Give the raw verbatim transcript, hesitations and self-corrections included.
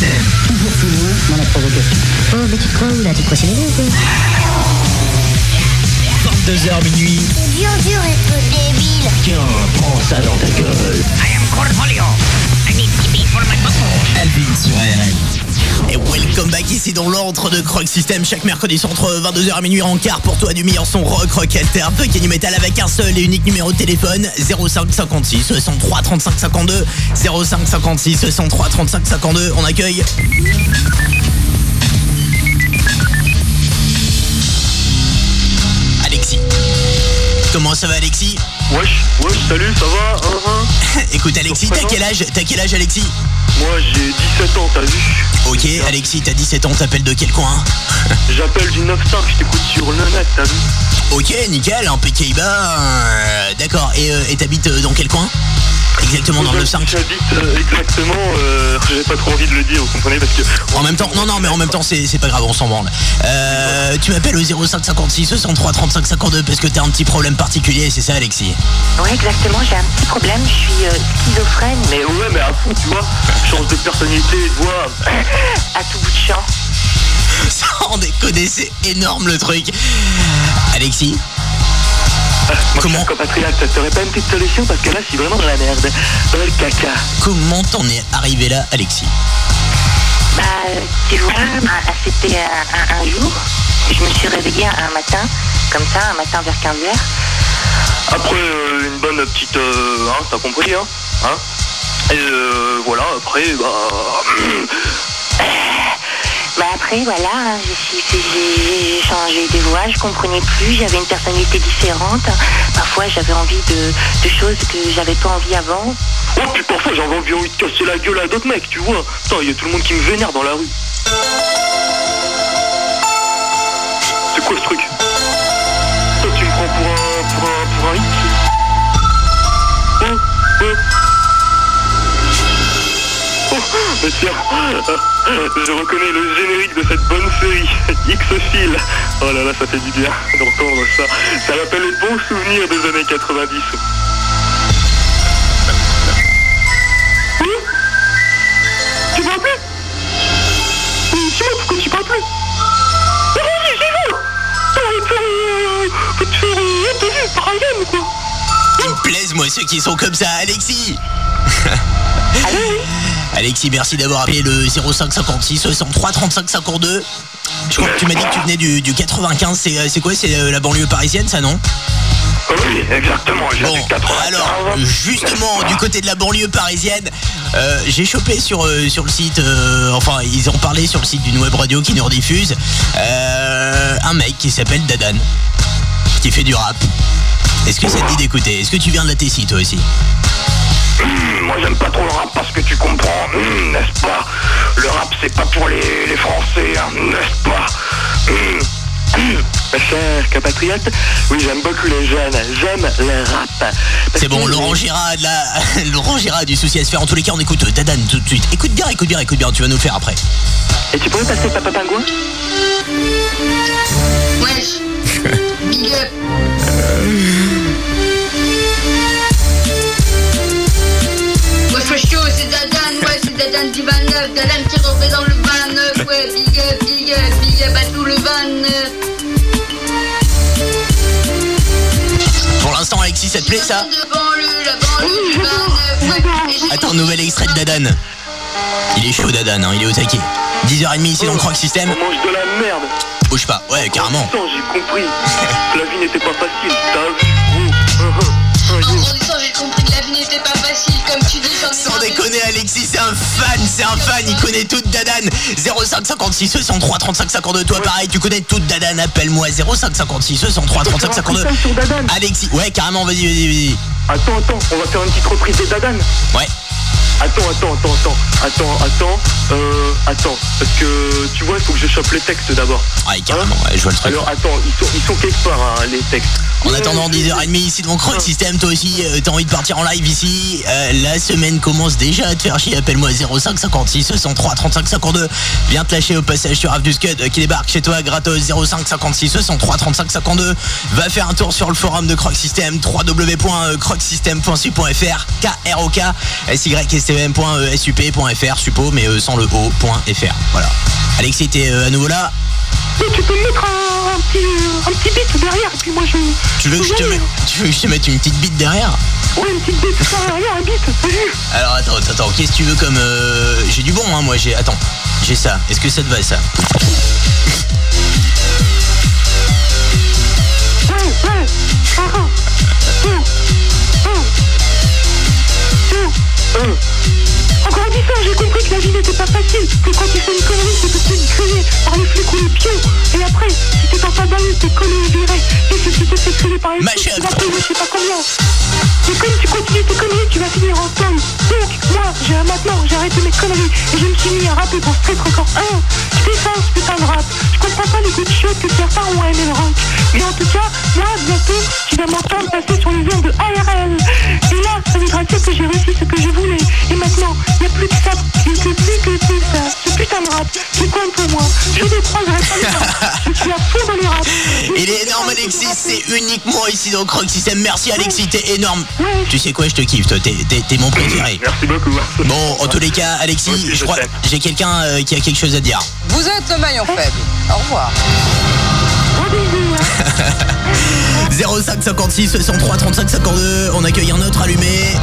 System. Toujours plus loin dans la provocation. Oh, mais tu te crois où là? Tu te crois c'est les deux, quoi? vingt-deux heures minuit. C'est dur, dur être débile. Tiens, prends ça dans ta gueule. I am Cornholio. I need pee for my bubble. Alvin sur R L. Et welcome back ici dans l'antre de Croc System. Chaque mercredi soir entre vingt-deux heures et minuit en quart pour toi du meilleur son rock, rock alter, punk et nu metal avec un seul et unique numéro de téléphone zéro cinq cinquante-six soixante-trois trente-cinq cinquante-deux zéro cinq cinquante-six soixante-trois trente-cinq cinquante-deux. On accueille Alexis. Comment ça va Alexis? Wesh, wesh, salut, ça va hein, hein. Écoute Alexis, t'as quel âge? T'as quel âge Alexis? Moi j'ai dix-sept ans, t'as vu? Ok Alexis, t'as dix-sept ans, t'appelles de quel coin? J'appelle du neuf cinq, je t'écoute sur le net, t'as vu? Ok, nickel, un P K I euh, d'accord, et euh, et t'habites euh, dans quel coin? Exactement dans le neuf cinq. J'habite euh, exactement, euh, j'ai pas trop envie de le dire, vous comprenez, parce que... En même temps, non non mais en même temps c'est c'est pas grave, on s'en branle. Euh, tu m'appelles au zéro cinq cinquante-six soixante-trois trente-cinq cinquante-deux parce que t'as un petit problème particulier, c'est ça Alexis? Ouais, exactement, j'ai un petit problème, je suis euh, schizophrène. Mais ouais, mais à fond, tu vois, change de personnalité, de voix. À tout bout de champ. Sans déconner, c'est énorme le truc. Alexis, Ah, mon Comment cher compatriote, t'aurais pas une petite solution parce que là, je suis vraiment dans la merde, dans le caca. comment t'en es arrivé là Alexis? Bah, tu vois, bah, c'était un, un, un jour, je me suis réveillée un matin, comme ça, un matin vers quinze heures. Après euh, une bonne petite... Euh, hein, t'as compris, hein, hein. Et euh, voilà, après, bah... Bah après, voilà, hein, je suis- j'ai j'ai changé de voix, je comprenais plus, j'avais une personnalité différente. Parfois, j'avais envie de, de choses que j'avais pas envie avant. Oh, puis parfois, j'avais envie de casser la gueule à d'autres mecs, tu vois. Putain, il y a tout le monde qui me vénère dans la rue. C'est quoi ce truc? Toi, tu me prends pour un... pour un... pour un hit? Oh, oh. Oh, mais tiens, je reconnais le générique de cette bonne série, X-Files. Oh là là, ça fait du bien d'entendre ça. Ça rappelle les bons souvenirs des années quatre-vingt-dix. Oui? Tu m'as appelé? Oui, c'est moi, pourquoi tu m'as appelé? Oh oui, c'est vous! Faut te faire... euh, Faut te faire... euh, T'as vu, par Alien ou quoi? Ils me plaisent moi ceux qui sont comme ça, Alexis. Alexis, merci d'avoir appelé le zéro cinq cinquante-six soixante-trois trente-cinq cinquante-deux. Je crois que tu m'as dit que tu venais du, du quatre-vingt-quinze, c'est, euh, c'est quoi? C'est euh, la banlieue parisienne ça, non? Oui, exactement, j'ai Bon, du quatre-vingt-quinze. alors, justement, du côté de la banlieue parisienne, euh, j'ai chopé sur, euh, sur le site, euh, enfin, ils ont parlé sur le site d'une web radio qui nous rediffuse, euh, un mec qui s'appelle Dadan, qui fait du rap. Est-ce que ça te dit d'écouter? Est-ce que tu viens de la Tessie, toi aussi? Mmh, moi j'aime pas trop le rap parce que tu comprends, mmh, n'est-ce pas? Le rap c'est pas pour les, les Français, hein, n'est-ce pas? Mmh, mmh. Ma chère compatriote, oui j'aime beaucoup les jeunes, j'aime le rap. Parce C'est bon, que- Laurent Gérard, de la... Laurent Gérard a du souci à se faire. En tous les cas, on écoute Dadan tout de suite. Écoute bien, écoute bien, écoute bien, tu vas nous le faire après. Et tu pourrais passer Papa Pingouin? Wesh. Big up. Wesh, wesh, yo, c'est Dadan, ouais, c'est Dadan du vingt-neuf. Dadan qui représente le vingt-neuf, ouais, big up, big up, big up à tout le vingt-neuf. Pour l'instant, Alexis, ça te plaît ça? De banlieue, la banlieue du vingt-neuf, ouais. Et j'ai- Attends, nouvel extrait de Dadan. Il est chaud, Dadan, hein, il est au taquet. dix heures trente ici dans le Croc System. On mange de la merde. Bouge pas, ouais, carrément. Putain, j'ai compris. La vie n'était pas facile, t'as vu, gros. Uh, uh, uh, En yo. grandissant, j'ai compris que la vie n'était pas facile, comme tu dis, j'en ai Sans marre de- déconner, Alexis, c'est un fan, c'est un fan, il connaît toute Dadan. zéro cinq cinquante-six soixante-trois trente-cinq cinquante-deux, toi pareil, tu connais toute Dadan, appelle-moi zéro cinq cinquante-six soixante-trois trente-cinq cinquante-deux. Sur Dadan. Alexis, ouais, carrément, vas-y, vas-y, vas-y. Attends, attends, on va faire une petite reprise des Dadan. Ouais. Attends, attends, attends, attends, attends, attends, euh, attends, parce que tu vois, il faut que je chope les textes d'abord. Ouais, carrément, ouais, je vois le truc. Alors attends, ils sont, ils sont quelque part, hein, les textes. En attendant dix heures trente ici dans Croc System, toi aussi, euh, t'as envie de partir en live ici. Euh, la semaine commence déjà à te faire chier. Appelle-moi zéro cinq cinquante-six soixante-trois trente-cinq cinquante-deux. Viens te lâcher au passage sur Rave du Scud euh, qui débarque chez toi gratos. Zéro cinq cinquante-six soixante-trois trente-cinq cinquante-deux. Va faire un tour sur le forum de Croc System, w w w point croc system point su point f r. K R O K S Y S c m point sup point f r, suppo, mais euh, sans le o point f r. Voilà. Alexis, t'es euh, à nouveau là? Oui, tu peux me mettre un, un petit, un petit beat derrière, et puis moi je... Tu veux que je te mette, tu veux que je te mette une petite bite derrière? Ouais, une petite beat derrière, un beat, vas-y. Alors attends, attends, attends, qu'est-ce que tu veux comme... Euh... J'ai du bon, hein, moi, j'ai... Attends, j'ai ça. Est-ce que ça te va, ça? Ouais, ouais, ah, ah, ah, ah, ah. En grandissant, j'ai compris que la vie n'était pas facile, que quand tu fais une connerie, tu peux te faire griller par les flics ou les pions. Et après, si t'es dans ta banlieue, t'es collé et viré. Et si tu te fais griller par les flics, tu vas payer je sais pas combien. Et comme tu continues tes conneries, tu vas finir en tôle. Donc, moi, j'ai maintenant, j'ai arrêté mes conneries. Et je me suis mis à rapper pour Street Record un. Je défense ce putain de rap. Je comprends pas les coups de chiottes que certains ont aimé le rock. Mais en tout cas, moi, bientôt, tu vas m'entendre passer sur les ondes de A R L. Et là, ça voudra dire que j'ai réussi ce que je voulais. Et maintenant, il n'y a plus que ça, plus que plus que plus ça. Ce putain de rap qui compte pour moi. Je décroiserai pas les rap. Je suis à fond dans les rap. Il est énorme, Alexis, c'est uniquement ici dans Croque System. Merci, Alexis, t'es énorme. Tu sais quoi, je te kiffe, toi, t'es, t'es, t'es mon préféré. Merci beaucoup. Bon, en tous les cas, Alexis, Aussi, je je crois t'aime. j'ai quelqu'un euh, qui a quelque chose à dire. Vous êtes le maillon faible. Au revoir. zéro cinq cinquante-six soixante-trois trente-cinq cinquante-deux, on accueille un autre allumé.